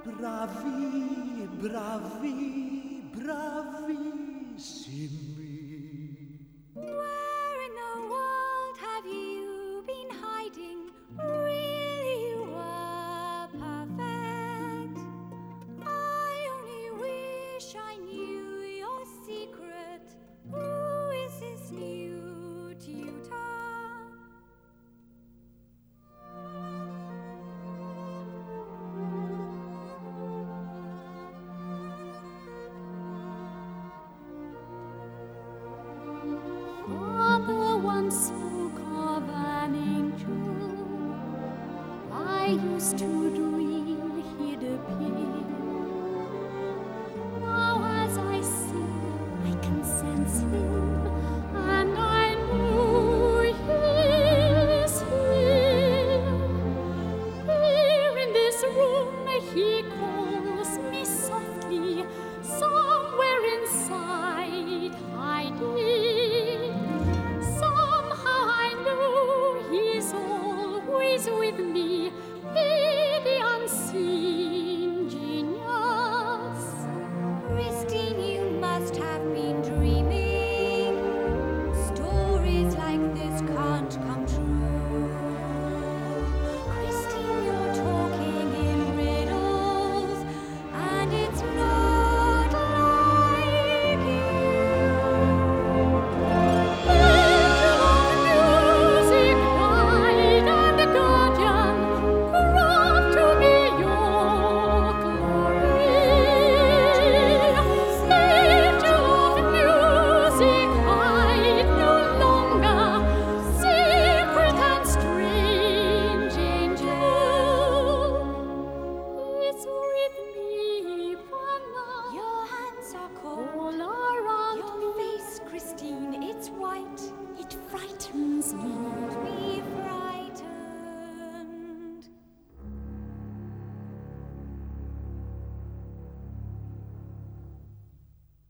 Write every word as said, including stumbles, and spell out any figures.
bravi, bravi, bravissimi. Where in the world have you been hiding? Really, you were perfect. I only wish I knew your secret. Who is this new tutor? Father once spoke of an angel. I used to dream he'd appear.